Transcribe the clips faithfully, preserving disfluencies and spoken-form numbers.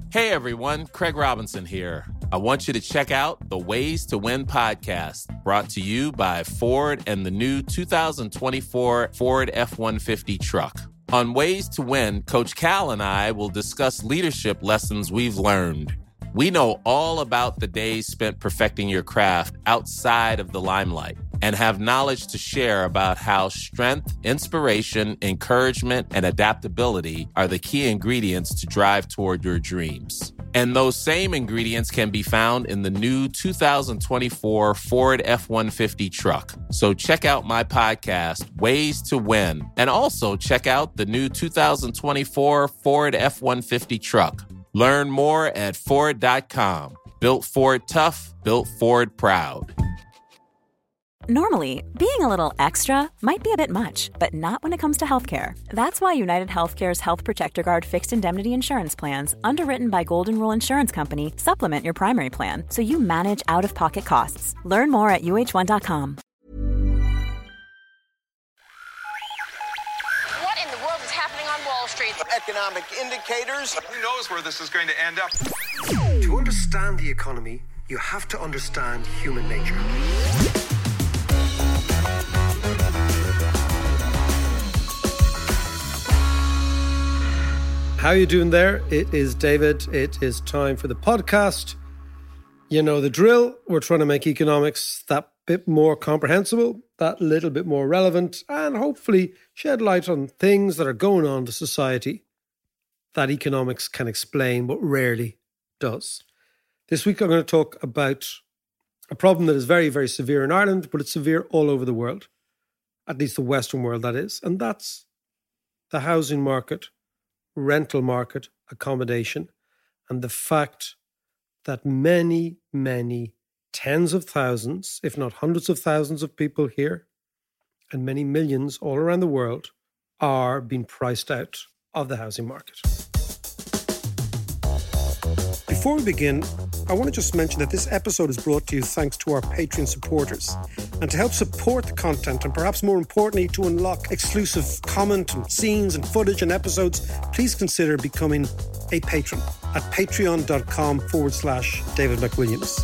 Hey everyone, Craig Robinson here. I want you to check out the Ways to Win podcast, brought to you by Ford and the new two thousand twenty-four Ford F one fifty truck. On Ways to Win, Coach Cal and I will discuss leadership lessons we've learned. We know all about the days spent perfecting your craft outside of the limelight and have knowledge to share about how strength, inspiration, encouragement, and adaptability are the key ingredients to drive toward your dreams. And those same ingredients can be found in the new two thousand twenty-four Ford F one fifty truck. So check out my podcast, Ways to Win, and also check out the new two thousand twenty-four Ford F one fifty truck. Learn more at Ford dot com. Built Ford tough, built Ford proud. Normally, being a little extra might be a bit much, but not when it comes to healthcare. That's why United Healthcare's Health Protector Guard fixed indemnity insurance plans, underwritten by Golden Rule Insurance Company, supplement your primary plan so you manage out-of-pocket costs. Learn more at U H one dot com. What in the world is happening on Wall Street? Economic indicators. Who knows where this is going to end up? To understand the economy, you have to understand human nature. How you doing there? It is David. It is time for the podcast. You know the drill. We're trying to make economics that bit more comprehensible, that little bit more relevant, and hopefully shed light on things that are going on in the society that economics can explain but rarely does. This week I'm going to talk about a problem that is very, very severe in Ireland, but it's severe all over the world, at least the Western world, that is, and that's the housing market, rental market, accommodation, and the fact that many, many tens of thousands, if not hundreds of thousands of people here, and many millions all around the world, are being priced out of the housing market. Before we begin, I want to just mention that this episode is brought to you thanks to our Patreon supporters. And to help support the content, and perhaps more importantly, to unlock exclusive comment and scenes and footage and episodes, please consider becoming a patron at patreon.com forward slash David McWilliams.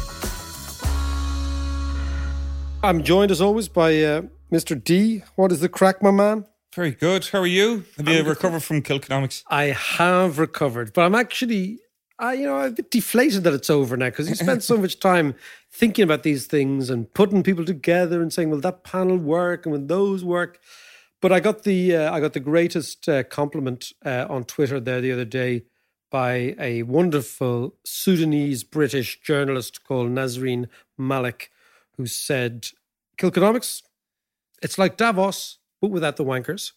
I'm joined as always by uh, Mister D. What is the crack, my man? Very good. How are you? Have you I'm recovered from Kilconomics? I have recovered, but I'm actually... I, you know, I'm a bit deflated that it's over now because you spent so much time thinking about these things and putting people together and saying, "Will that panel work? And will those work?" But I got the uh, I got the greatest uh, compliment uh, on Twitter there the other day by a wonderful Sudanese British journalist called Nazreen Malik, who said, "Kilconomics, it's like Davos but without the wankers."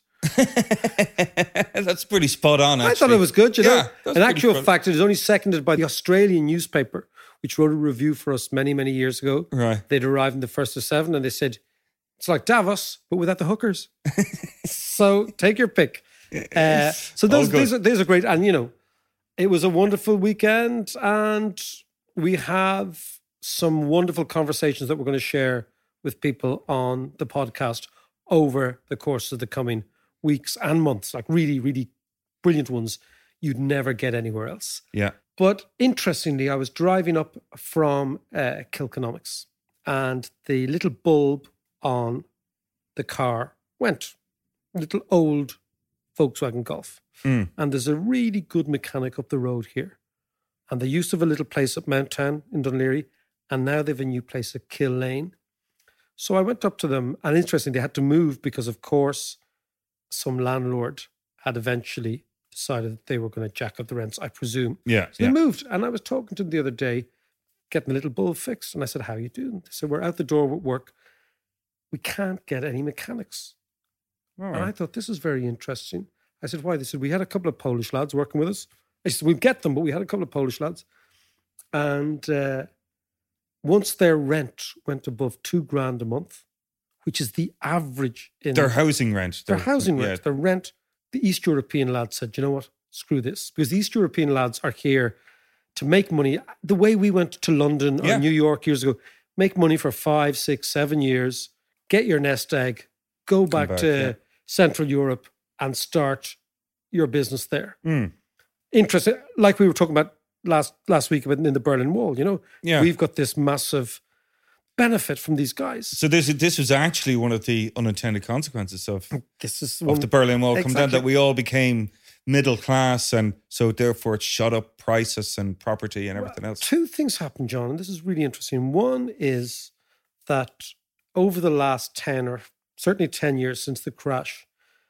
That's pretty spot on, actually. I thought it was good, you know. Yeah, in actual fact, it is only seconded by the Australian newspaper, which wrote a review for us many, many years ago. Right. They'd arrived in the first of seven and they said, it's like Davos, but without the hookers. So take your pick. Uh, so those, these, are, these are great. And, you know, it was a wonderful weekend and we have some wonderful conversations that we're going to share with people on the podcast over the course of the coming weeks and months, like really, really brilliant ones you'd never get anywhere else. Yeah. But interestingly, I was driving up from uh, Kilconomics and the little bulb on the car went. Little old Volkswagen Golf. Mm. And there's a really good mechanic up the road here. And they used to have a little place at Mount Town in Dunleary, and now they have a new place at Kill Lane. So I went up to them, and interestingly, they had to move because, of course, some landlord had eventually decided that they were going to jack up the rents, I presume. Yeah. So they yeah. moved. And I was talking to them the other day, getting a little bulb fixed. And I said, how are you doing? They said, we're out the door with work. We can't get any mechanics. All right. And I thought, this is very interesting. I said, why? They said, we had a couple of Polish lads working with us. I said, we'll get them, but we had a couple of Polish lads. And uh, once their rent went above two grand a month, which is the average in... Their housing rent. Their, their housing rent. Yeah. Their rent. The East European lads said, you know what? Screw this. Because the East European lads are here to make money. The way we went to London yeah. or New York years ago, make money for five, six, seven years, get your nest egg, go back, back to yeah. Central Europe and start your business there. Mm. Interesting. Like we were talking about last last week about in the Berlin Wall. You know, Yeah. we've got this massive benefit from these guys. So this this was actually one of the unintended consequences of This is of one, the Berlin Wall come down, Exactly. that we all became middle class, and so therefore it shot up prices and property and everything else. Two things happened, John, and this is really interesting. One is that over the last ten or certainly ten years since the crash,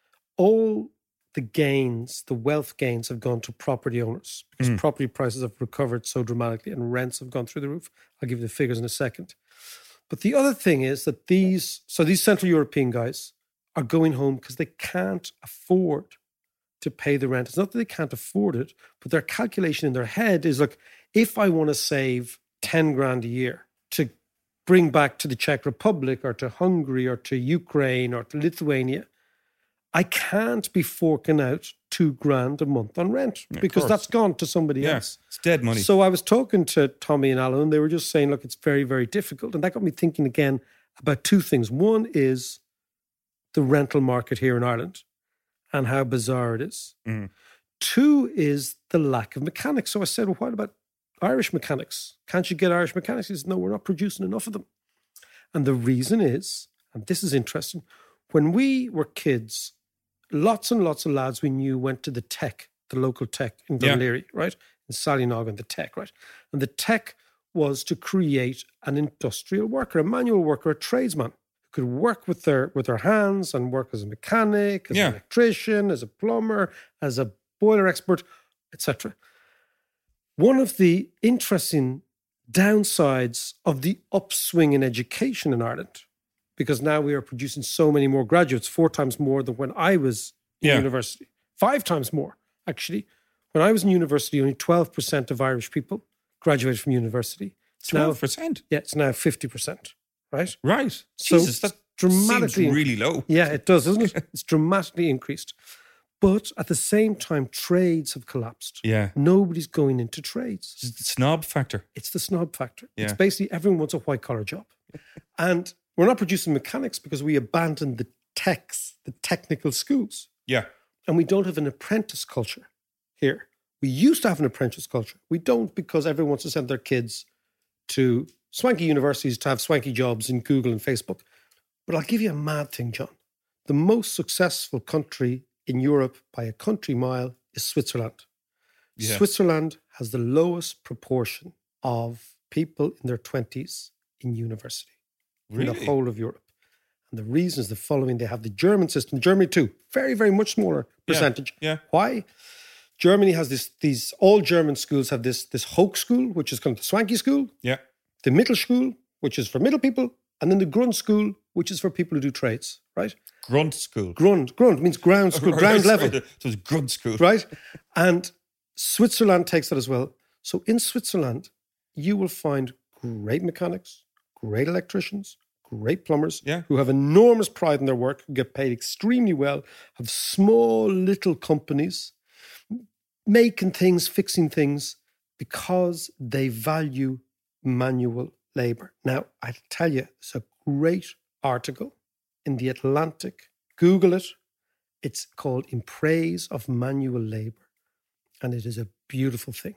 all the gains, the wealth gains have gone to property owners because property prices have recovered so dramatically and rents have gone through the roof. I'll give you the figures in a second. But the other thing is that these, so these Central European guys are going home because they can't afford to pay the rent. It's not that they can't afford it, but their calculation in their head is like, if I want to save ten grand a year to bring back to the Czech Republic or to Hungary or to Ukraine or to Lithuania, I can't be forking out two grand a month on rent because course. that's gone to somebody Yeah, else. it's dead money. So I was talking to Tommy and Alan, and they were just saying, look, it's very, very difficult. And that got me thinking again about two things. One is the rental market here in Ireland and how bizarre it is. Mhm. Two is the lack of mechanics. So I said, well, what about Irish mechanics? Can't you get Irish mechanics? He said, no, we're not producing enough of them. And the reason is, and this is interesting, when we were kids, lots and lots of lads we knew went to the tech, the local tech in Yeah. Dunleary, right? In Sallynog and the tech, right? And the tech was to create an industrial worker, a manual worker, a tradesman who could work with their with their hands and work as a mechanic, as Yeah. an electrician, as a plumber, as a boiler expert, et cetera. One of the interesting downsides of the upswing in education in Ireland, because now we are producing so many more graduates, four times more than when I was in Yeah. university, five times more, actually. When I was in university, only twelve percent of Irish people graduated from university. It's now, twelve percent. yeah, it's now fifty percent, right? Right. So Jesus, that dramatically seems really low. Yeah, it does, doesn't it? It's dramatically increased. But at the same time, trades have collapsed. Yeah. Nobody's going into trades. It's the snob factor. It's the snob factor. It's Yeah. basically everyone wants a white collar job. And we're not producing mechanics because we abandoned the techs, the technical schools. Yeah. And we don't have an apprentice culture here. We used to have an apprentice culture. We don't because everyone wants to send their kids to swanky universities to have swanky jobs in Google and Facebook. But I'll give you a mad thing, John. The most successful country in Europe by a country mile is Switzerland. Yeah. Switzerland has the lowest proportion of people in their twenties in university in the Really? whole of Europe. And the reason is the following. They have the German system, Germany too, very, very much smaller percentage. yeah. Why? Germany has this, these, all German schools have this, this Hochschule, which is kind of the swanky school, Yeah. the Mittelschule, which is for middle people, and then the Grundschule, which is for people who do trades, right? Grunt school. Grund, Grund means ground school, ground level, So it was grunt school. right? And Switzerland takes that as well. So in Switzerland, you will find great mechanics, great electricians, great plumbers Yeah. who have enormous pride in their work, who get paid extremely well, have small little companies, making things, fixing things, because they value manual labor. Now, I tell you, it's a great article in The Atlantic. Google it. It's called In Praise of Manual Labor. And it is a beautiful thing.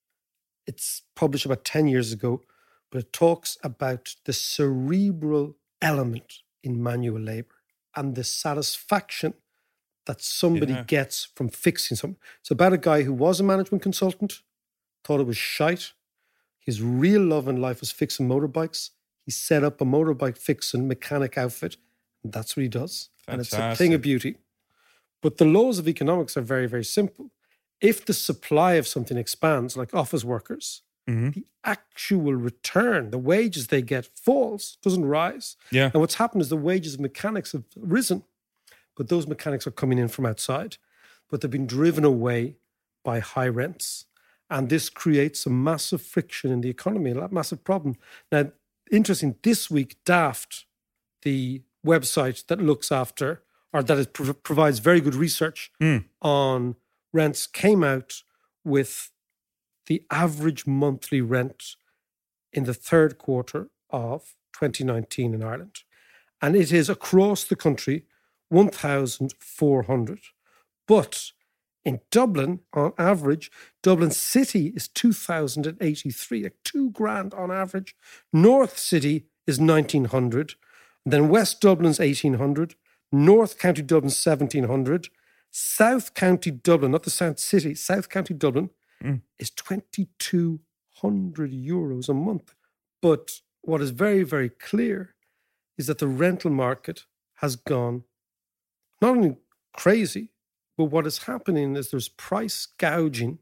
It's published about ten years ago, but it talks about the cerebral element in manual labor and the satisfaction that somebody Yeah. gets from fixing something. It's about a guy who was a management consultant, thought it was shite. His real love in life was fixing motorbikes. He set up a motorbike fixing mechanic outfit, and that's what he does. And it's a thing Fantastic. of beauty. But the laws of economics are very, very simple. If the supply of something expands, like office workers, Mhm. the actual return, the wages they get falls, doesn't rise. Yeah. And what's happened is the wages of mechanics have risen, but those mechanics are coming in from outside, but they've been driven away by high rents. And this creates a massive friction in the economy, a massive problem. Now, interesting, this week, Daft, the website that looks after, or that is, pro- provides very good research Mm. on rents, came out with the average monthly rent in the third quarter of twenty nineteen in Ireland. And it is across the country one thousand four hundred. But In Dublin, on average, Dublin City is two thousand eighty-three, like two grand on average. North City is nineteen hundred. Then West Dublin's eighteen hundred. North County Dublin seventeen hundred. South County Dublin, not the South City, South County Dublin mm. is twenty-two hundred euros a month. But what is very, very clear is that the rental market has gone not only crazy, but what is happening is there's price gouging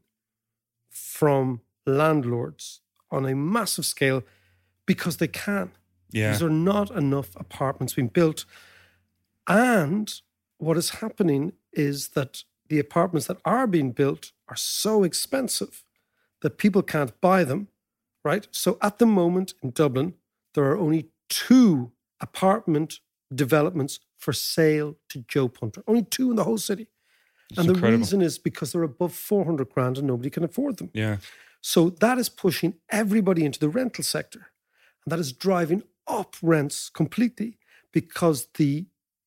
from landlords on a massive scale because they can. Yeah. Because there are not enough apartments being built. And what is happening is that the apartments that are being built are so expensive that people can't buy them, right? So at the moment in Dublin, there are only two apartment developments for sale to Joe Punter. Only two in the whole city. It's and incredible. The reason is because they're above four hundred grand and nobody can afford them. Yeah. So that is pushing everybody into the rental sector. And that is driving up rents completely because the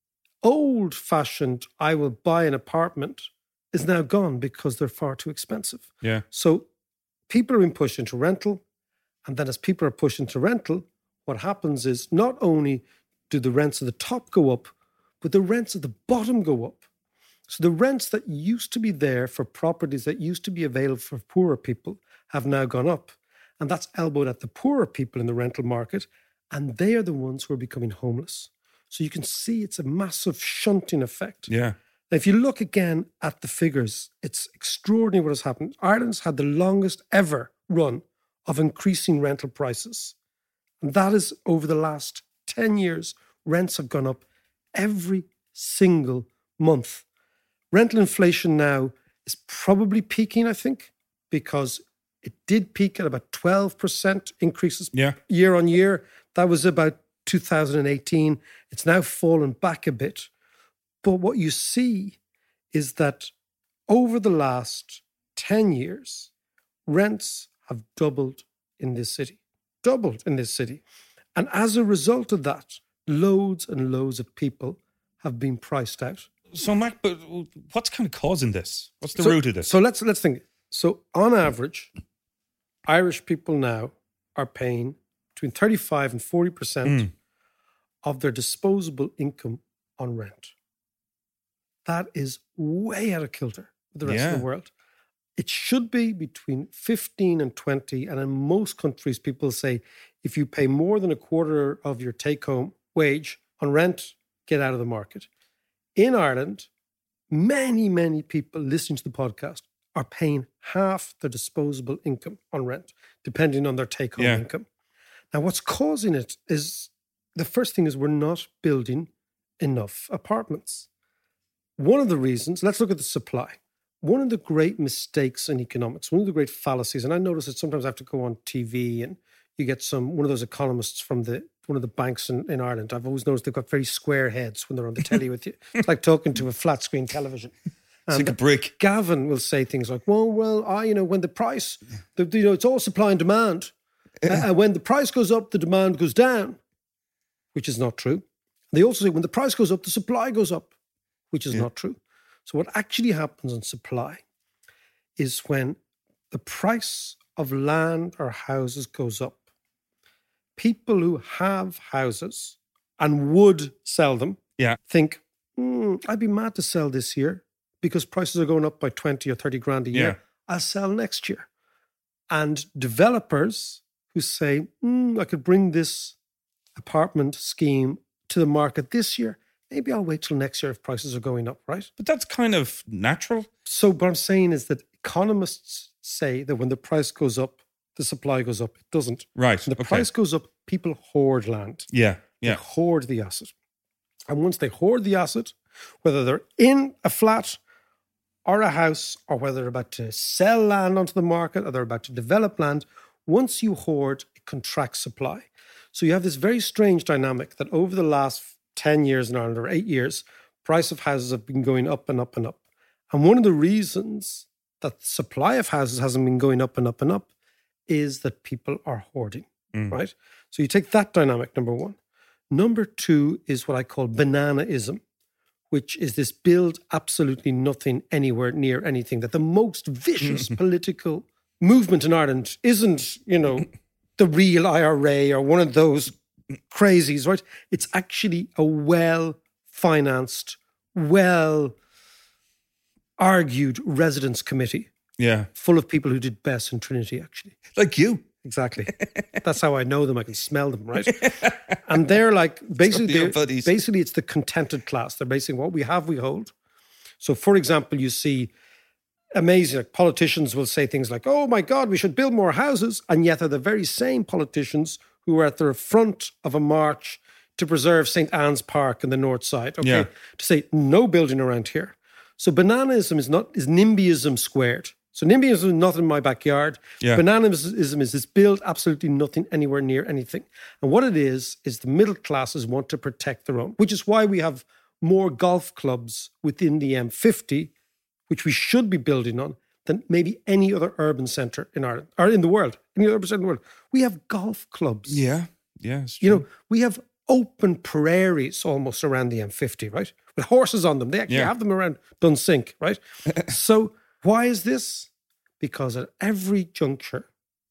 old-fashioned, I will buy an apartment is now gone because they're far too expensive. Yeah. So people are being pushed into rental. And then as people are pushed into rental, what happens is not only do the rents at the top go up, but the rents at the bottom go up. So the rents that used to be there for properties that used to be available for poorer people have now gone up. And that's elbowed at the poorer people in the rental market. And they are the ones who are becoming homeless. So you can see it's a massive shunting effect. Yeah. Now, if you look again at the figures, it's extraordinary what has happened. Ireland's had the longest ever run of increasing rental prices. And that is over the last ten years, rents have gone up every single month. Rental inflation now is probably peaking, I think, because it did peak at about twelve percent increases yeah. year on year. That was about two thousand eighteen. It's now fallen back a bit. But what you see is that over the last ten years, rents have doubled in this city. Doubled in this city. And as a result of that, loads and loads of people have been priced out. So, Mac, but what's kind of causing this? What's the so, root of this? So let's let's think. So on average, Irish people now are paying between thirty-five and forty percent mm. of their disposable income on rent. That is way out of kilter with the rest yeah. of the world. It should be between fifteen and twenty. And in most countries, people say, if you pay more than a quarter of your take-home wage on rent, get out of the market. In Ireland, many, many people listening to the podcast are paying half their disposable income on rent, depending on their take-home yeah. income. Now, what's causing it is, the first thing is we're not building enough apartments. One of the reasons, let's look at the supply. One of the great mistakes in economics, one of the great fallacies, and I notice that sometimes I have to go on T V and you get some, one of those economists from the one of the banks in, in Ireland. I've always noticed they've got very square heads when they're on the telly with you. It's like talking to a flat screen television. It's like a brick. Gavin will say things like, well, well, I, you know, when the price, the, you know, it's all supply and demand. Uh, and when the price goes up, the demand goes down, which is not true. They also say when the price goes up, the supply goes up, which is yeah. not true. So what actually happens in supply is when the price of land or houses goes up, people who have houses and would sell them yeah. think, mm, I'd be mad to sell this year because prices are going up by twenty or thirty grand a year. Yeah. I'll sell next year. And developers who say, mm, I could bring this apartment scheme to the market this year. Maybe I'll wait till next year if prices are going up, right? But that's kind of natural. So what I'm saying is that economists say that when the price goes up, the supply goes up. It doesn't. Right. When the okay. price goes up, people hoard land. Yeah. Yeah. They hoard the asset. And once they hoard the asset, whether they're in a flat or a house, or whether they're about to sell land onto the market, or they're about to develop land, once you hoard, it contracts supply. So you have this very strange dynamic that over the last ten years in Ireland, or eight years, price of houses have been going up and up and up. And one of the reasons that the supply of houses hasn't been going up and up and up is that people are hoarding, mm. right? So you take that dynamic, number one. Number two is what I call bananaism, which is this build absolutely nothing anywhere near anything, that the most vicious political movement in Ireland isn't, you know, the real I R A or one of those crazies, right? It's actually a well-financed, well-argued residents committee. Yeah. Full of people who did best in Trinity, actually. Like you. Exactly. That's how I know them. I can smell them, right? And they're like, basically, your they're, buddies. basically it's the contented class. They're basically what we have, we hold. So, for example, you see amazing, like politicians will say things like, oh my God, we should build more houses. And yet they're the very same politicians who are at the front of a march to preserve Saint Anne's Park in the north side, okay? Yeah. To say no building around here. So bananaism is not, is NIMBYism squared. So NIMBYism is nothing in my backyard. Yeah. Bananaism is this build absolutely nothing anywhere near anything. And what it is, is the middle classes want to protect their own, which is why we have more golf clubs within the M fifty, which we should be building on, than maybe any other urban centre in Ireland, or in the world, any other urban centre in the world. We have golf clubs. Yeah. Yeah. It's You true. know, we have open prairies almost around the M fifty, right? With horses on them. They actually Yeah. have them around Dunsink, right? So why is this? Because at every juncture,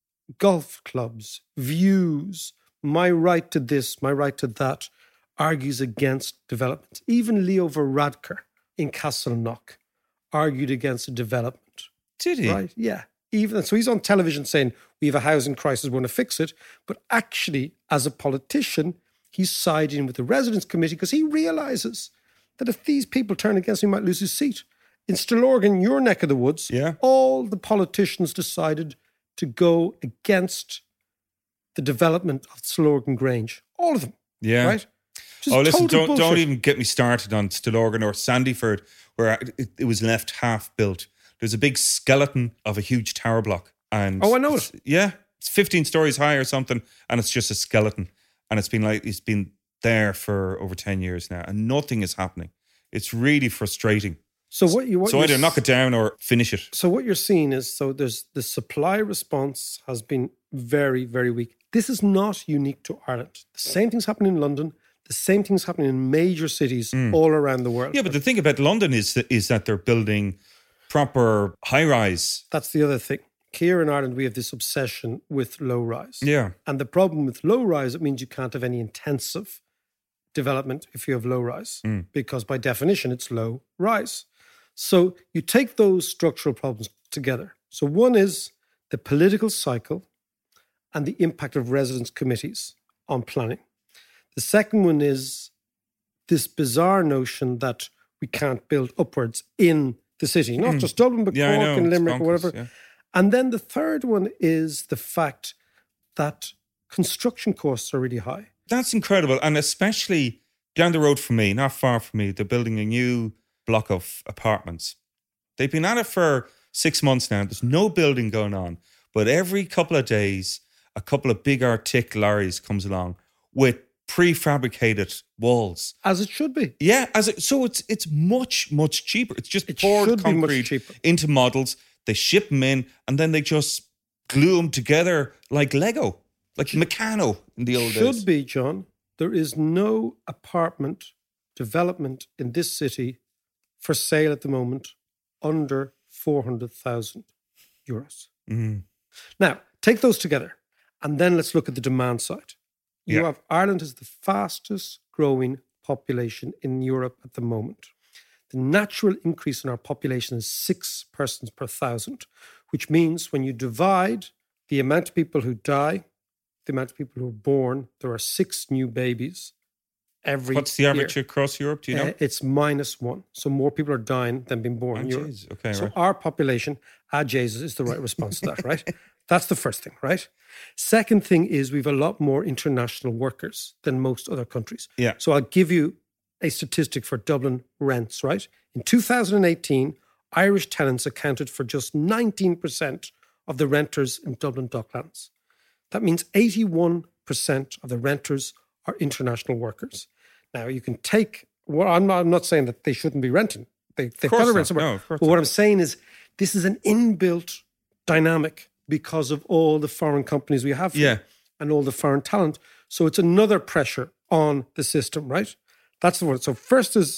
golf clubs, views, my right to this, my right to that, argues against development. Even Leo Varadkar in Castleknock argued against a development. Did he? Right? Yeah. Even so, he's on television saying we have a housing crisis, we want to fix it. But actually, as a politician, he's siding with the residents' committee because he realizes that if these people turn against him, he might lose his seat. In Stillorgan, your neck of the woods, Yeah. all the politicians decided to go against the development of Stillorgan Grange. All of them. Yeah. Right? Just Oh, listen, total don't, don't bullshit. even get me started on Stillorgan or Sandyford, where it, it was left half built. There's a big skeleton of a huge tower block. And Oh, I know it's- it. Yeah. It's fifteen stories high or something, and it's just a skeleton. And it's been like, it's been there for over ten years now, and nothing is happening. It's really frustrating. So what you what So you're either s- knock it down or finish it. So what you're seeing is, so there's the supply response has been very, very weak. This is not unique to Ireland. The same thing's happening in London. The same thing's happening in major cities all around the world. Yeah, but the thing about London is that, is that they're building proper high-rise. That's the other thing. Here in Ireland, we have this obsession with low rise. Yeah. And the problem with low rise, it means you can't have any intensive development if you have low rise, because by definition, it's low rise. So you take those structural problems together. So one is the political cycle and the impact of residence committees on planning. The second one is this bizarre notion that we can't build upwards in the city, not just Dublin, but Yeah, I Cork know. and It's Limerick or bonkers, whatever. yeah. And then the third one is the fact that construction costs are really high. That's incredible. And especially down the road from me, not far from me, they're building a new block of apartments. They've been at it for six months now. There's no building going on. But every couple of days, a couple of big Arctic lorries comes along with prefabricated walls. As it should be. Yeah, as it, so it's it's much, much cheaper. It's just It poured should be much concrete cheaper. into models. They ship them in and then they just glue them together like Lego, like Meccano in the old Should days. be, John. There is no apartment development in this city for sale at the moment under four hundred thousand euros. Mm. Now, take those together and then let's look at the demand side. You Yeah. have Ireland is the fastest growing population in Europe at the moment. The natural increase in our population is six persons per thousand, which means when you divide the amount of people who die, the amount of people who are born, there are six new babies every What's the average year. across Europe? Do you know? Uh, it's minus one. So more people are dying than being born Oh, in Europe. jeez. Okay, so right. our population, ah, Jesus, is the right response to that, right? That's the first thing, right? Second thing is we've a lot more international workers than most other countries. Yeah. So I'll give you a statistic for Dublin rents, right? In two thousand eighteen, Irish tenants accounted for just nineteen percent of the renters in Dublin Docklands. That means eighty-one percent of the renters are international workers. Now, you can take, well, I'm not, I'm not saying that they shouldn't be renting. They, they've course got to not. rent somewhere. No, of course but not. what I'm saying is this is an inbuilt dynamic because of all the foreign companies we have here Yeah. and all the foreign talent. So it's another pressure on the system, right? That's the word. So first is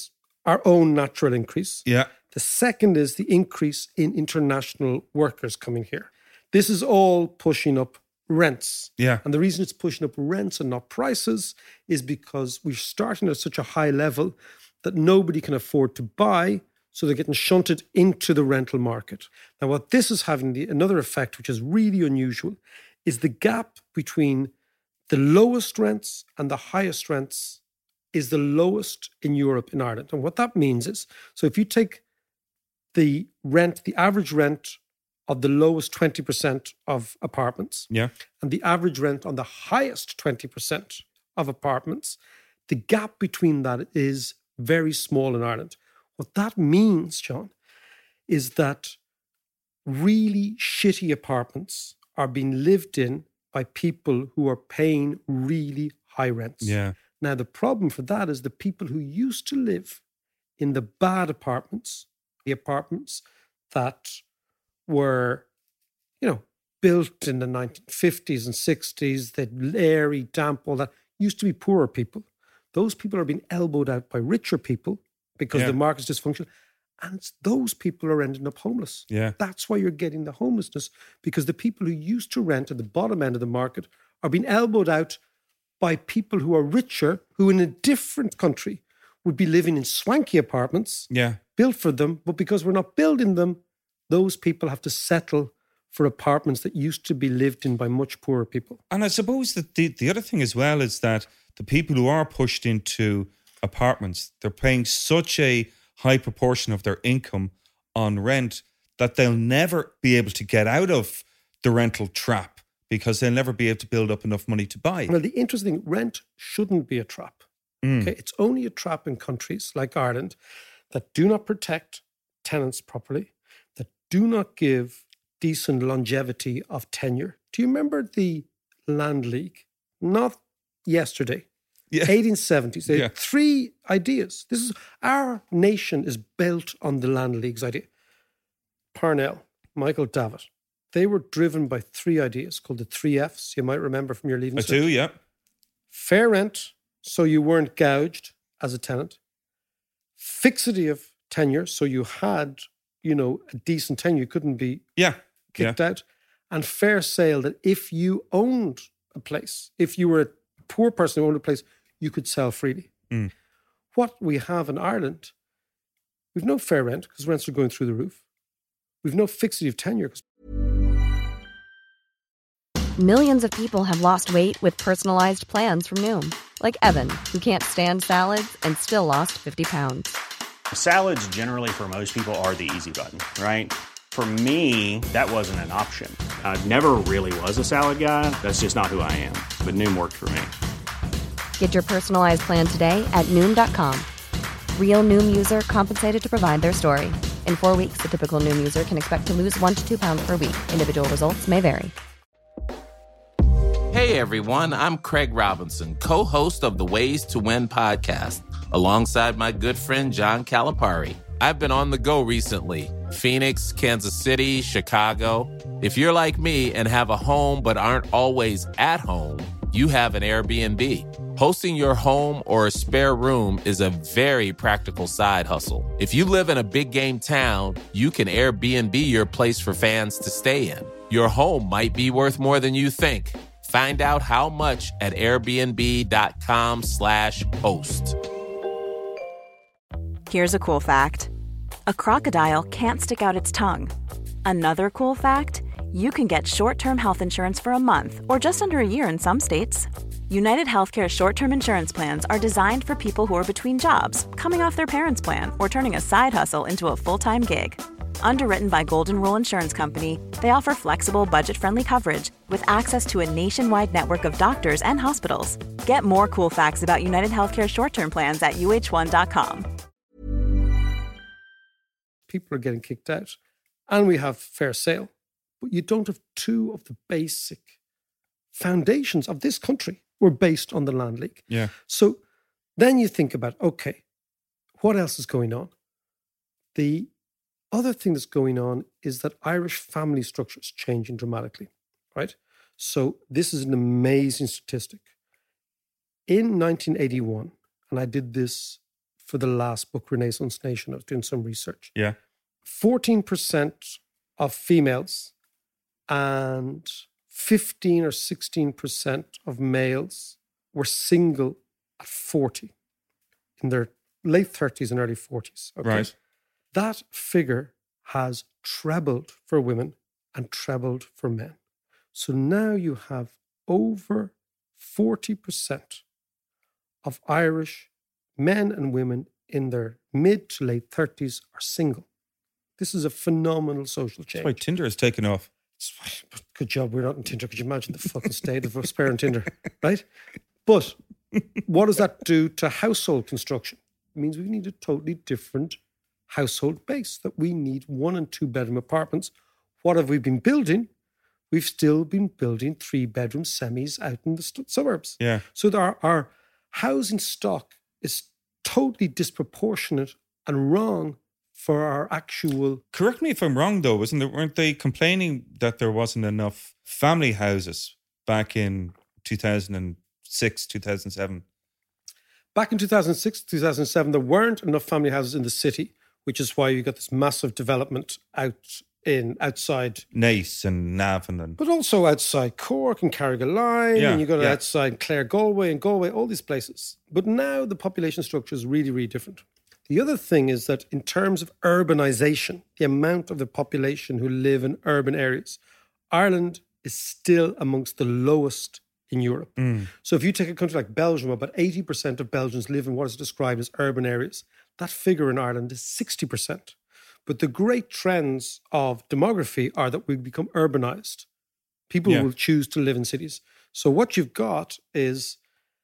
our own natural increase. Yeah. The second is the increase in international workers coming here. This is all pushing up rents. Yeah. And the reason it's pushing up rents and not prices is because we're starting at such a high level that nobody can afford to buy, so they're getting shunted into the rental market. Now, what this is having, the, another effect, which is really unusual, is the gap between the lowest rents and the highest rents is the lowest in Europe, in Ireland. And what that means is, so if you take the rent, the average rent of the lowest twenty percent of apartments, Yeah. and the average rent on the highest twenty percent of apartments, the gap between that is very small in Ireland. What that means, John, is that really shitty apartments are being lived in by people who are paying really high rents. Yeah. Now, the problem for that is the people who used to live in the bad apartments, the apartments that were, you know, built in the nineteen fifties and sixties, they'd airy, damp, all that, used to be poorer people. Those people are being elbowed out by richer people because Yeah. the market's dysfunctional. And it's those people are ending up homeless. Yeah. That's why you're getting the homelessness, because the people who used to rent at the bottom end of the market are being elbowed out by people who are richer, who in a different country would be living in swanky apartments Yeah. built for them. But because we're not building them, those people have to settle for apartments that used to be lived in by much poorer people. And I suppose that the, the other thing as well is that the people who are pushed into apartments, they're paying such a high proportion of their income on rent that they'll never be able to get out of the rental trap because they'll never be able to build up enough money to buy. Well, the interesting thing, rent shouldn't be a trap. Mm. Okay, it's only a trap in countries like Ireland that do not protect tenants properly, that do not give decent longevity of tenure. Do you remember the Land League? Not yesterday. Yeah. eighteen seventies. They Yeah. had three ideas. This is our nation is built on the Land League's idea. Parnell, Michael Davitt, they were driven by three ideas called the three Fs. You might remember from your leaving I cert. do, yeah. Fair rent, so you weren't gouged as a tenant. Fixity of tenure, so you had, you know, a decent tenure. You couldn't be Yeah. kicked yeah. out. And fair sale, that if you owned a place, if you were a poor person who owned a place, you could sell freely. Mm. What we have in Ireland, we've no fair rent because rents are going through the roof. We've no fixity of tenure because Millions of people have lost weight with personalized plans from Noom. Like Evan, who can't stand salads and still lost fifty pounds. Salads generally for most people are the easy button, right? For me, that wasn't an option. I never really was a salad guy. That's just not who I am. But Noom worked for me. Get your personalized plan today at Noom dot com. Real Noom user compensated to provide their story. In four weeks, the typical Noom user can expect to lose one to two pounds per week. Individual results may vary. Hey everyone, I'm Craig Robinson, co-host of the Ways to Win podcast, alongside my good friend John Calipari. I've been on the go recently. Phoenix, Kansas City, Chicago. If you're like me and have a home but aren't always at home, you have an Airbnb. Hosting your home or a spare room is a very practical side hustle. If you live in a big game town, you can Airbnb your place for fans to stay in. Your home might be worth more than you think. Find out how much at airbnb.com slash host. Here's a cool fact. A crocodile can't stick out its tongue. Another cool fact, you can get short-term health insurance for a month or just under a year in some states. United Healthcare short-term insurance plans are designed for people who are between jobs, coming off their parents' plan, or turning a side hustle into a full-time gig. Underwritten by Golden Rule Insurance Company, they offer flexible, budget-friendly coverage with access to a nationwide network of doctors and hospitals. Get more cool facts about United Healthcare short-term plans at U H one dot com. people are getting kicked out. And we have fair sale. But you don't have two of the basic foundations of this country were based on the Land League. Yeah. So then you think about, okay, what else is going on? The other thing that's going on is that Irish family structure is changing dramatically, right? So this is an amazing statistic. In nineteen eighty-one, and I did this for the last book, Renaissance Nation. I was doing some research. Yeah. fourteen percent of females and fifteen or sixteen percent of males were single at forty, in their late thirties and early forties. Okay? Right. That figure has trebled for women and trebled for men. So now you have over forty percent of Irish men and women in their mid to late thirties are single. This is a phenomenal social change. That's why Tinder has taken off. Good job, we're not in Tinder. Could you imagine the fucking state of us on Tinder, right? But what does that do to household construction? It means we need a totally different household base, that we need one and two bedroom apartments. What have we been building? We've still been building three bedroom semis out in the st- suburbs. Yeah. So our, our housing stock is totally disproportionate and wrong for our actual... Correct me if I'm wrong, though. Wasn't there, weren't they complaining that there wasn't enough family houses back in two thousand six, two thousand seven? Back in two thousand six, two thousand seven, there weren't enough family houses in the city, which is why you got this massive development out in outside Naas and Navan, and but also outside Cork and Carrigaline, yeah, and you got it yeah. outside Clare, Galway and Galway, all these places. But now the population structure is really, really different. The other thing is that in terms of urbanization, the amount of the population who live in urban areas, Ireland is still amongst the lowest in Europe. Mm. So if you take a country like Belgium, about eighty percent of Belgians live in what is described as urban areas. That figure in Ireland is sixty percent. But the great trends of demography are that we become urbanized. People Yeah. will choose to live in cities. So what you've got is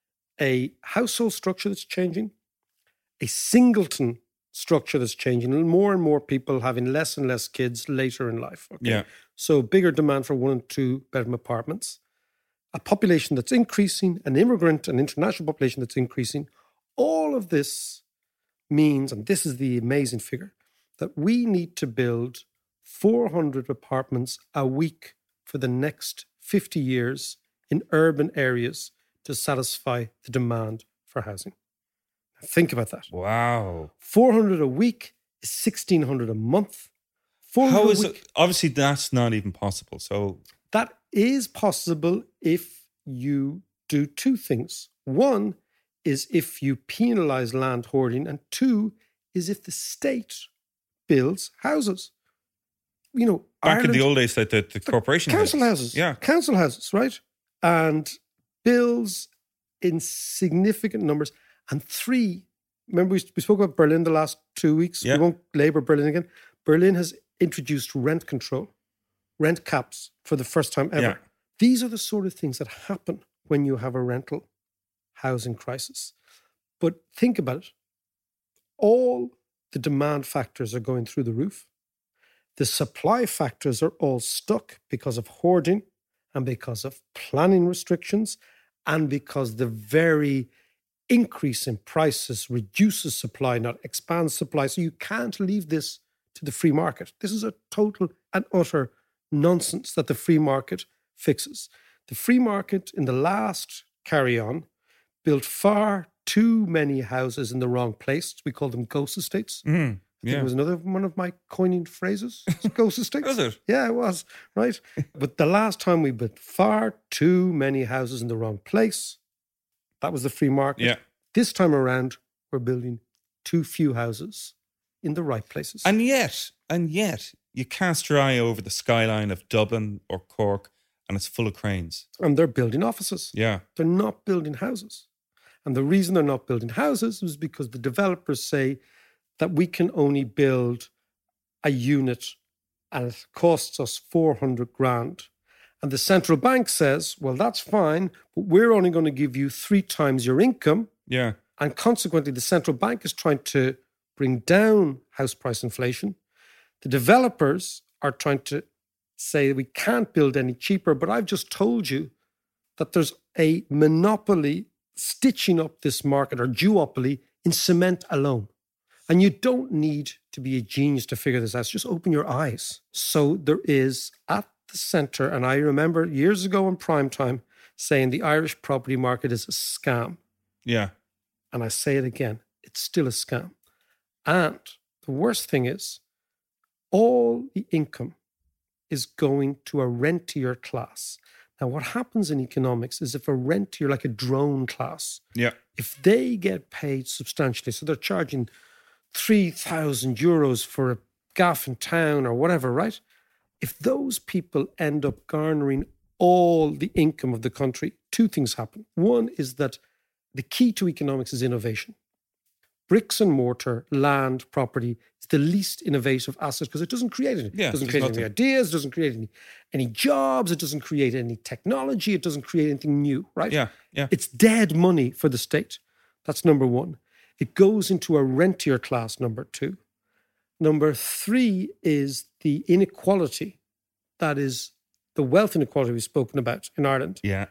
a household structure that's changing, a singleton structure that's changing, and more and more people having less and less kids later in life. Okay? Yeah. So bigger demand for one and two bedroom apartments, a population that's increasing, an immigrant and international population that's increasing. All of this means, and this is the amazing figure, that we need to build four hundred apartments a week for the next fifty years in urban areas to satisfy the demand for housing. Now think about that. Wow. four hundred a week is sixteen hundred a month. four hundred How a is week, it? Obviously, that's not even possible. So, That is possible if you do two things. One is if you penalise land hoarding, and two is if the state builds houses. You know, back in Ireland- the old days, like the, the corporation council houses. Yeah. Council houses, right? And builds in significant numbers. And three, remember we, we spoke about Berlin the last two weeks? Yeah. We won't labour Berlin again. Berlin has introduced rent control, rent caps for the first time ever. Yeah. These are the sort of things that happen when you have a rental housing crisis. But think about it. All the demand factors are going through the roof. The supply factors are all stuck because of hoarding and because of planning restrictions and because the very increase in prices reduces supply, not expands supply. So you can't leave this to the free market. This is a total and utter nonsense that the free market fixes. The free market in the last carry-on built far too many houses in the wrong place. We call them ghost estates. Mm, I think yeah. it was another one of my coining phrases. Ghost estates. Was it? Yeah, it was. Right. But the last time we built far too many houses in the wrong place, that was the free market. Yeah. This time around, we're building too few houses in the right places. And yet, and yet, you cast your eye over the skyline of Dublin or Cork, and it's full of cranes. And they're building offices. Yeah. They're not building houses. And the reason they're not building houses is because the developers say that we can only build a unit and it costs us four hundred grand. And the central bank says, well, that's fine, but we're only going to give you three times your income. Yeah. And consequently, the central bank is trying to bring down house price inflation. The developers are trying to say we can't build any cheaper, but I've just told you that there's a monopoly stitching up this market, or duopoly, in cement alone. And you don't need to be a genius to figure this out. Just open your eyes. So there is at the centre, and I remember years ago in prime time saying the Irish property market is a scam. Yeah. And I say it again, it's still a scam. And the worst thing is, all the income is going to a rentier class. Now, what happens in economics is if a rentier, like a drone class, yeah, if they get paid substantially, so they're charging three thousand euros for a gaff in town or whatever, right? If those people end up garnering all the income of the country, two things happen. One is that the key to economics is innovation. Bricks and mortar, land, property is the least innovative asset because it doesn't create any. Yeah, it doesn't there's create nothing. any ideas, it doesn't create any, any jobs, it doesn't create any technology, it doesn't create anything new, right? Yeah, yeah. It's dead money for the state. That's number one. It goes into a rentier class, number two. Number three is the inequality, that is the wealth inequality we've spoken about in Ireland. Yeah.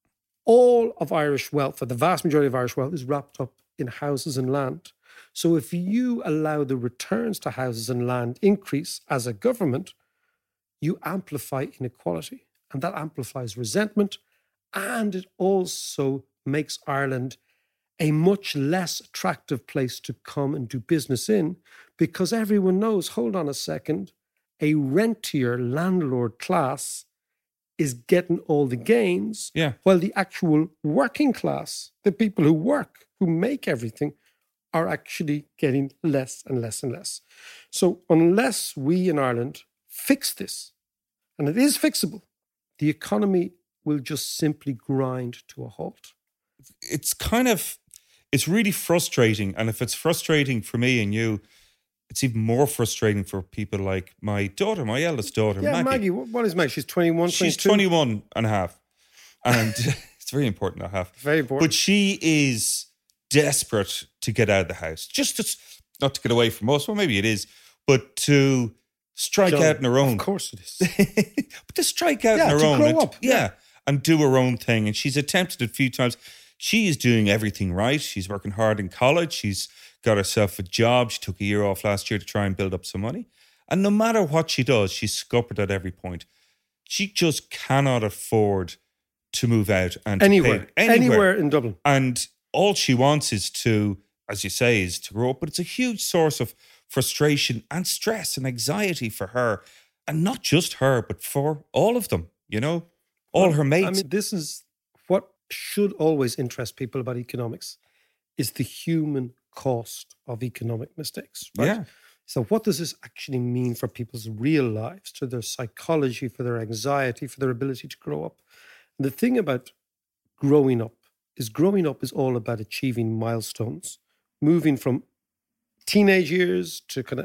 All of Irish wealth, or the vast majority of Irish wealth, is wrapped up in houses and land. So if you allow the returns to houses and land increase as a government, you amplify inequality. And that amplifies resentment. And it also makes Ireland a much less attractive place to come and do business in, because everyone knows, hold on a second, a rentier landlord class is getting all the gains, Yeah. while the actual working class, the people who work, who make everything, are actually getting less and less and less. So unless we in Ireland fix this, and it is fixable, the economy will just simply grind to a halt. It's kind of, it's really frustrating. And if it's frustrating for me and you, it's even more frustrating for people like my daughter, my eldest daughter, Yeah, Maggie. Maggie, what what is Maggie? She's twenty-one, She's twenty-two? twenty-one and a half. And it's very important, I have. Very important. But she is desperate to get out of the house. Just to, not to get away from us, well, maybe it is, but to strike John, out on her own. Of course it is. But to strike out Yeah, on her to own. grow and, up, Yeah, yeah. and do her own thing. And she's attempted it a few times. She is doing everything right. She's working hard in college. She's got herself a job. She took a year off last year to try and build up some money. And no matter what she does, she's scuppered at every point. She just cannot afford to move out and to Anywhere, pay, anywhere in Dublin. And all she wants is to, as you say, is to grow up. But it's a huge source of frustration and stress and anxiety for her. And not just her, but for all of them, you know, all her mates. I mean, this is what should always interest people about economics, is the human cost of economic mistakes, right? Yeah. So what does this actually mean for people's real lives, to their psychology, for their anxiety, for their ability to grow up? And the thing about growing up is growing up is all about achieving milestones, moving from teenage years to kind of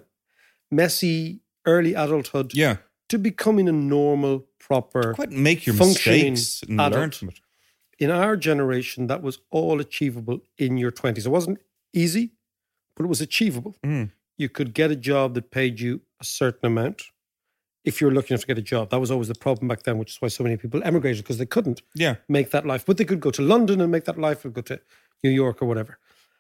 messy early adulthood Yeah. to becoming a normal, proper, Quite make your functioning mistakes and adult. learn from it. In our generation, that was all achievable in your twenties. It wasn't easy, but it was achievable. Mm. You could get a job that paid you a certain amount if you were lucky enough to get a job. That was always the problem back then, which is why so many people emigrated, because they couldn't Yeah. make that life. But they could go to London and make that life, or go to New York or whatever.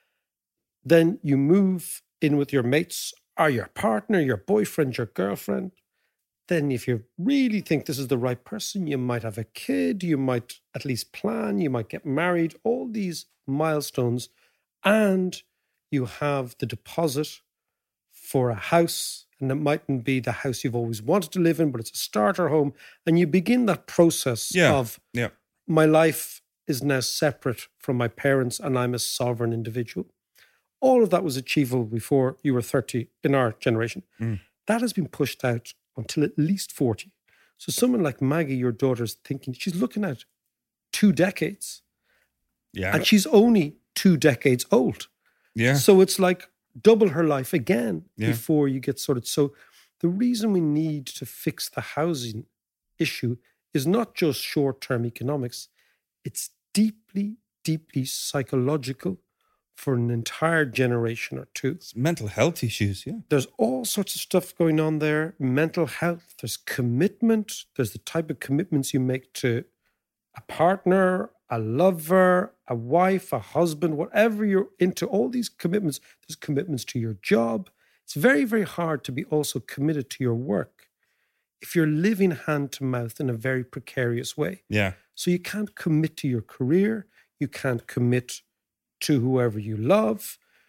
Then you move in with your mates, or your partner, your boyfriend, your girlfriend. Then if you really think this is the right person, you might have a kid, you might at least plan, you might get married, all these milestones. And you have the deposit for a house, and it mightn't be the house you've always wanted to live in, but it's a starter home. And you begin that process Yeah. of, Yeah. my life is now separate from my parents and I'm a sovereign individual. All of that was achievable before you were thirty in our generation. Mm. That has been pushed out until at least forty. So someone like Maggie, your daughter's thinking, she's looking at two decades, Yeah. and she's only two decades old. Yeah. So it's like double her life again Yeah. before you get sorted. So the reason we need to fix the housing issue is not just short-term economics. It's deeply, deeply psychological for an entire generation or two. It's mental health issues. Yeah. There's all sorts of stuff going on there. Mental health, there's commitment. There's the type of commitments you make to a partner, a lover, a wife, a husband, whatever you're into, all these commitments. There's commitments to your job. It's very, very hard to be also committed to your work if you're living hand to mouth in a very precarious way. Yeah. So you can't commit to your career. You can't commit to whoever you love.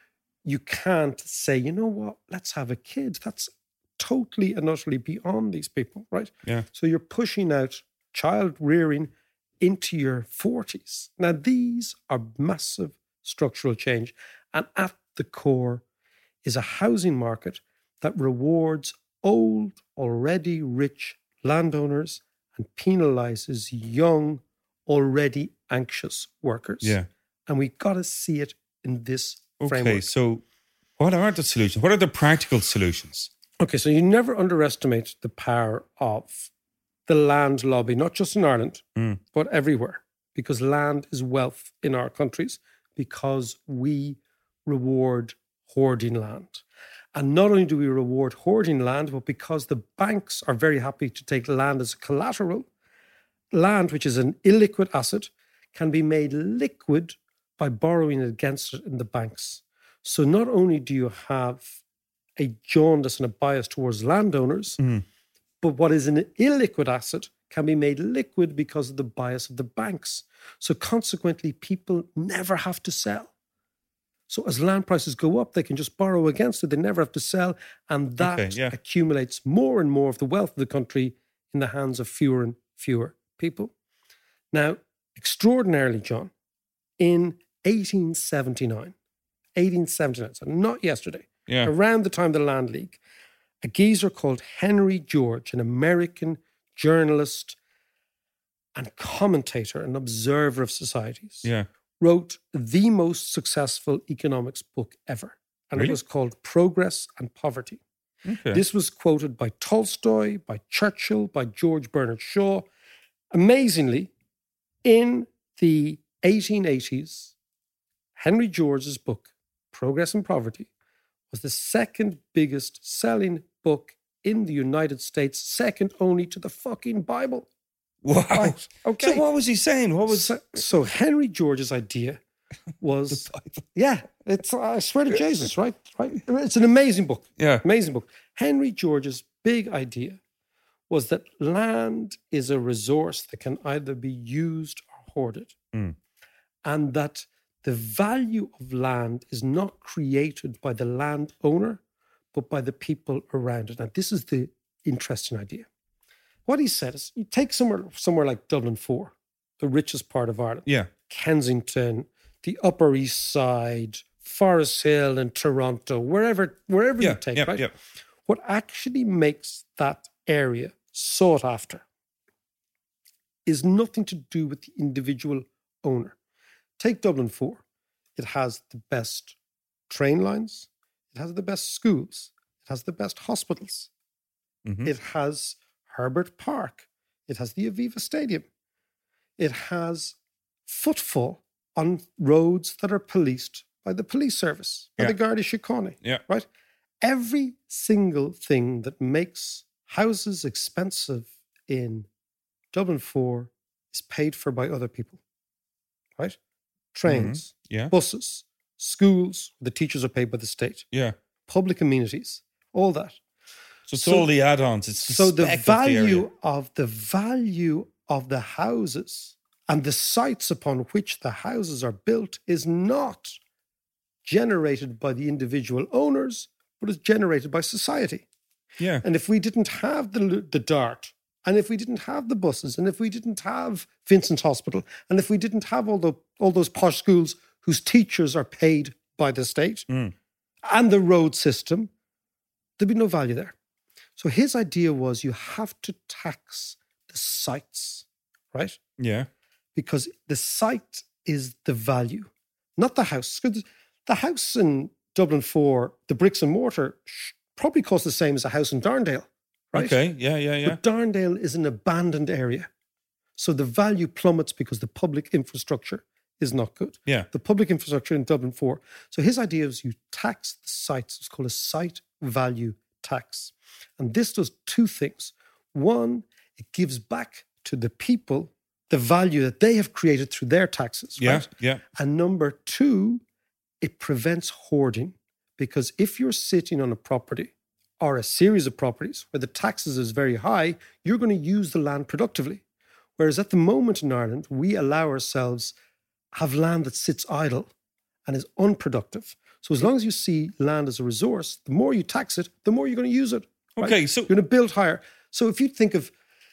you can't say, you know what, let's have a kid. That's totally and utterly beyond these people, right? Yeah. So you're pushing out child rearing into your forties. Now, these are massive structural change. And at the core is a housing market that rewards old, already rich landowners and penalizes young, already anxious workers. Yeah. And we got to see it in this Okay, framework. so what are the solutions? What are the practical solutions? Okay, so you never underestimate the power of the land lobby, not just in Ireland, Mm. but everywhere, because land is wealth in our countries, because we reward hoarding land. And not only do we reward hoarding land, but because the banks are very happy to take land as collateral, land, which is an illiquid asset, can be made liquid by borrowing against it in the banks. So not only do you have a jaundice and a bias towards landowners, Mm. but what is an illiquid asset can be made liquid because of the bias of the banks. So consequently, people never have to sell. So as land prices go up, they can just borrow against it. They never have to sell. And that Okay, yeah. accumulates more and more of the wealth of the country in the hands of fewer and fewer people. Now, extraordinarily, John, in eighteen seventy-nine, eighteen seventy-nine, so not yesterday, Yeah. around the time of the Land League, a geezer called Henry George, an American journalist and commentator and observer of societies, Yeah. wrote the most successful economics book ever. And Really? it was called Progress and Poverty. Okay. This was quoted by Tolstoy, by Churchill, by George Bernard Shaw. Amazingly, in the eighteen eighties, Henry George's book, Progress and Poverty, was the second biggest selling book in the United States, second only to the fucking Bible. Wow. Right, okay. So what was he saying? What was So, so Henry George's idea was, yeah, it's, I swear to Jesus, right? Right. It's an amazing book. Yeah. Amazing book. Henry George's big idea was that land is a resource that can either be used or hoarded. Mm. And that the value of land is not created by the landowner, but by the people around it. Now, this is the interesting idea. What he said is, you take somewhere, somewhere like Dublin four, the richest part of Ireland, Yeah. Kensington, the Upper East Side, Forest Hill and Toronto, wherever, wherever Yeah. you take, yeah. right? Yeah. What actually makes that area sought after is nothing to do with the individual owner. Take Dublin four. It has the best train lines. It has the best schools. It has the best hospitals. Mhm. It has Herbert Park. It has the Aviva Stadium. It has footfall on roads that are policed by the police service, by Yeah. the Garda Síochána. Yeah. Right? Every single thing that makes houses expensive in Dublin four is paid for by other people. Right? Trains, Yeah. buses, schools, the teachers are paid by the state, Yeah. public amenities, all that. So it's So- all the add-ons. It's the So the spec of the area. value of the value of the houses and the sites upon which the houses are built is not generated by the individual owners, but is generated by society. Yeah. And if we didn't have the the DART, and if we didn't have the buses, and if we didn't have Vincent's Hospital, and if we didn't have all the all those posh schools whose teachers are paid by the state, Mm. and the road system, there'd be no value there. So his idea was you have to tax the sites, right? Yeah. Because the site is the value, not the house. 'Cause the house in Dublin four, the bricks and mortar, sh- probably costs the same as a house in Darndale, right? Okay. Yeah. Yeah. Yeah. But Darndale is an abandoned area. So the value plummets because the public infrastructure is not good. Yeah. The public infrastructure in Dublin four. So his idea is you tax the sites. It's called a site value tax. And this does two things. One, it gives back to the people the value that they have created through their taxes. Yeah. Right? Yeah. And number two, it prevents hoarding. Because if you're sitting on a property or a series of properties where the taxes is very high, you're going to use the land productively. Whereas at the moment in Ireland, we allow ourselves have land that sits idle and is unproductive. So as long as you see land as a resource, the more you tax it, the more you're going to use it. Right? Okay, so you're going to build higher. So if you think of,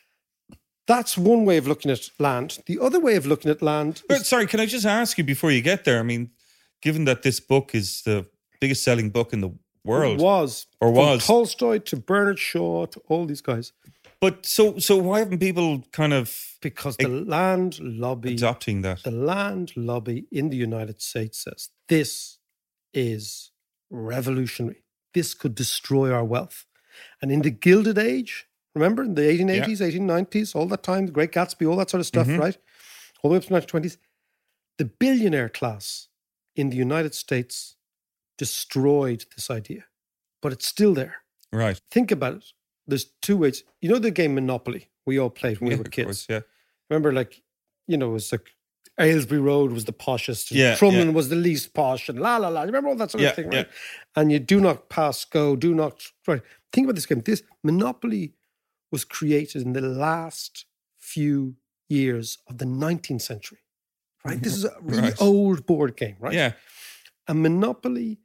that's one way of looking at land. The other way of looking at land is, But sorry, can I just ask you before you get there? I mean, given that this book is the biggest selling book in the world. was. Or From was. Tolstoy to Bernard Shaw to all these guys. But so so why haven't people kind of Because the land lobby, adopting that? the land lobby in the United States says this is revolutionary. This could destroy our wealth. And in the Gilded Age, remember in the eighteen eighties, yeah. eighteen nineties, all that time, the Great Gatsby, all that sort of stuff, mm-hmm. right? All the way up to the nineteen twenties. The billionaire class in the United States destroyed this idea, but it's still there. Right. Think about it. There's two ways. You know the game Monopoly we all played when yeah, we were kids? Course, yeah. Remember, like, you know, it was like Aylesbury Road was the poshest, and yeah, Crumlin yeah. was the least posh, and la la la. Remember all that sort yeah, of thing, right? Yeah. And you do not pass go, do not right. Think about this game. This Monopoly was created in the last few years of the nineteenth century. Right? This is a really right. old board game, right? Yeah. And Monopoly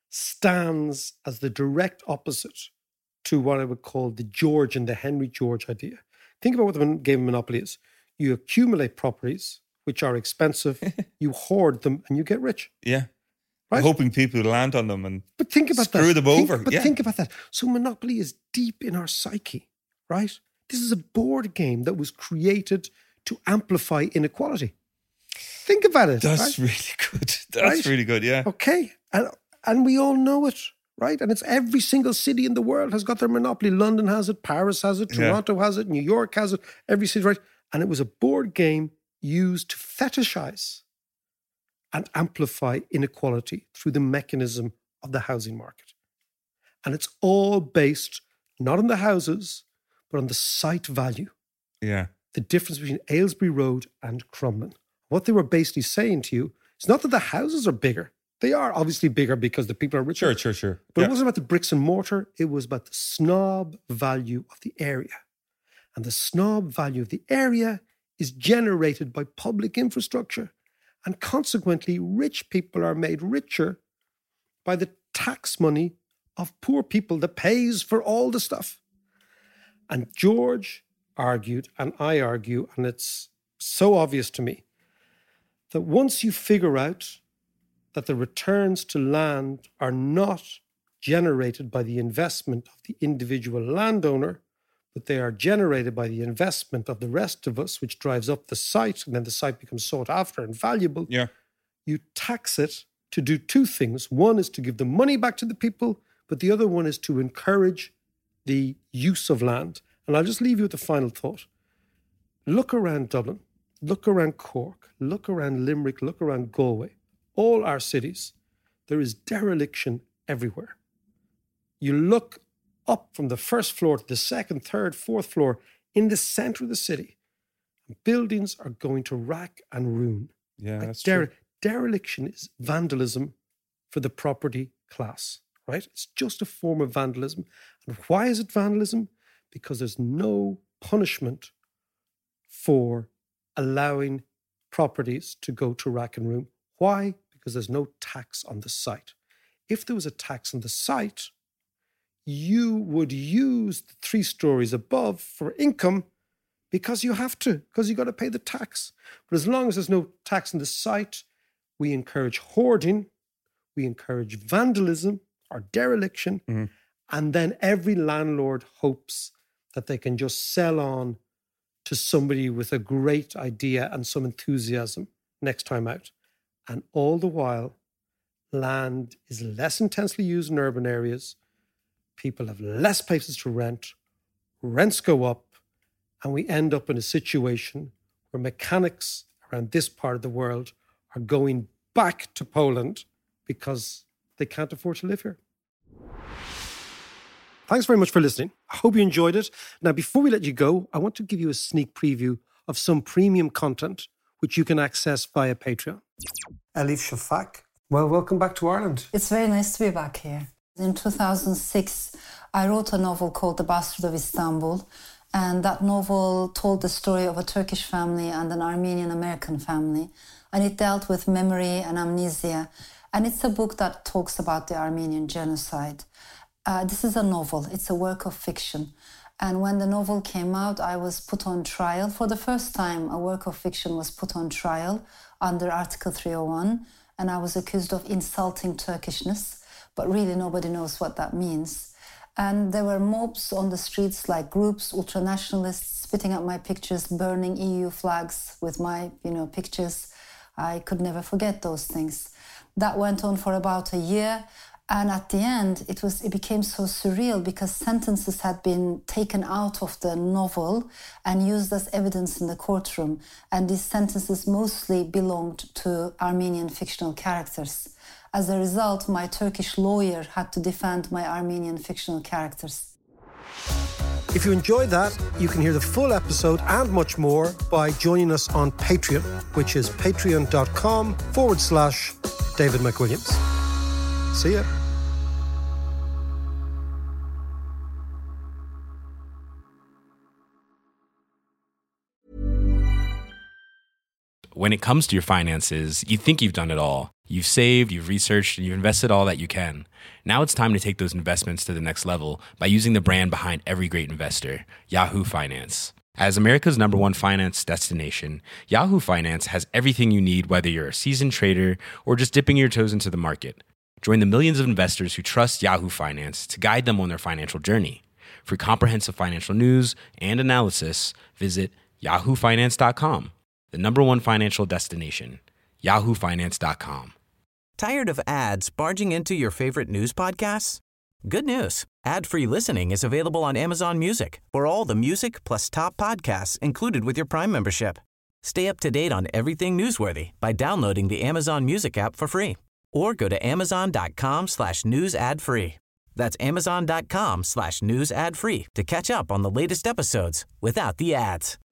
stands as the direct opposite to what I would call the George and the Henry George idea. Think about what the game of Monopoly is. You accumulate properties, which are expensive, you hoard them, and you get rich. Yeah. Right? Hoping people land on them and but think about screw that. them think, over. But yeah. think about that. So Monopoly is deep in our psyche, right? This is a board game that was created to amplify inequality. Think about it. That's right? really good. That's right? really good, yeah. Okay. And and we all know it, right? And it's every single city in the world has got their Monopoly. London has it, Paris has it, Toronto yeah. has it, New York has it, every city, right? And it was a board game used to fetishize and amplify inequality through the mechanism of the housing market. And it's all based not on the houses, but on the site value. Yeah. The difference between Aylesbury Road and Crumlin. What they were basically saying to you is not that the houses are bigger. They are obviously bigger because the people are richer. Sure, sure, sure. But yeah. it wasn't about the bricks and mortar. It was about the snob value of the area. And the snob value of the area is generated by public infrastructure. And consequently, rich people are made richer by the tax money of poor people that pays for all the stuff. And George argued, and I argue, and it's so obvious to me, that once you figure out that the returns to land are not generated by the investment of the individual landowner, but they are generated by the investment of the rest of us, which drives up the site, and then the site becomes sought after and valuable. Yeah. You tax it to do two things. One is to give the money back to the people, but the other one is to encourage the use of land. And I'll just leave you with the final thought. Look around Dublin, look around Cork, look around Limerick, look around Galway, all our cities. There is dereliction everywhere. You look up from the first floor to the second, third, fourth floor in the centre of the city. Buildings are going to rack and ruin. Yeah, like that's dere- true. Dereliction is vandalism for the property class, right? It's just a form of vandalism. And why is it vandalism? Because there's no punishment for allowing properties to go to rack and ruin. Why? Because there's no tax on the site. If there was a tax on the site, you would use the three stories above for income because you have to, because you got to pay the tax. But as long as there's no tax on the site, we encourage hoarding, we encourage vandalism or dereliction, mm-hmm. and then every landlord hopes that they can just sell on to somebody with a great idea and some enthusiasm next time out. And all the while, land is less intensely used in urban areas. People have less places to rent. Rents go up. And we end up in a situation where mechanics around this part of the world are going back to Poland because they can't afford to live here. Thanks very much for listening. I hope you enjoyed it. Now, before we let you go, I want to give you a sneak preview of some premium content which you can access via Patreon. Elif Shafak, well, welcome back to Ireland. It's very nice to be back here. In two thousand six, I wrote a novel called The Bastard of Istanbul, and that novel told the story of a Turkish family and an Armenian-American family, and it dealt with memory and amnesia And it's a book that talks about the Armenian genocide. Uh, this is a novel. It's a work of fiction. And when the novel came out, I was put on trial. For the first time, a work of fiction was put on trial under Article three oh one. And I was accused of insulting Turkishness. But really, nobody knows what that means. And there were mobs on the streets, like groups, ultranationalists, spitting at my pictures, burning E U flags with my, you know, pictures. I could never forget those things. That went on for about a year. And at the end, it was it became so surreal because sentences had been taken out of the novel and used as evidence in the courtroom. And these sentences mostly belonged to Armenian fictional characters. As a result, my Turkish lawyer had to defend my Armenian fictional characters. If you enjoyed that, you can hear the full episode and much more by joining us on Patreon, which is patreon.com forward slash David McWilliams. See ya. When it comes to your finances, you think you've done it all. You've saved, you've researched, and you've invested all that you can. Now it's time to take those investments to the next level by using the brand behind every great investor, Yahoo Finance. As America's number one finance destination, Yahoo Finance has everything you need, whether you're a seasoned trader or just dipping your toes into the market. Join the millions of investors who trust Yahoo Finance to guide them on their financial journey. For comprehensive financial news and analysis, visit yahoo finance dot com, the number one financial destination, yahoo finance dot com. Tired of ads barging into your favorite news podcasts? Good news. Ad-free listening is available on Amazon Music for all the music plus top podcasts included with your Prime membership. Stay up to date on everything newsworthy by downloading the Amazon Music app for free or go to amazon.com slash news ad free. That's amazon.com slash news ad free to catch up on the latest episodes without the ads.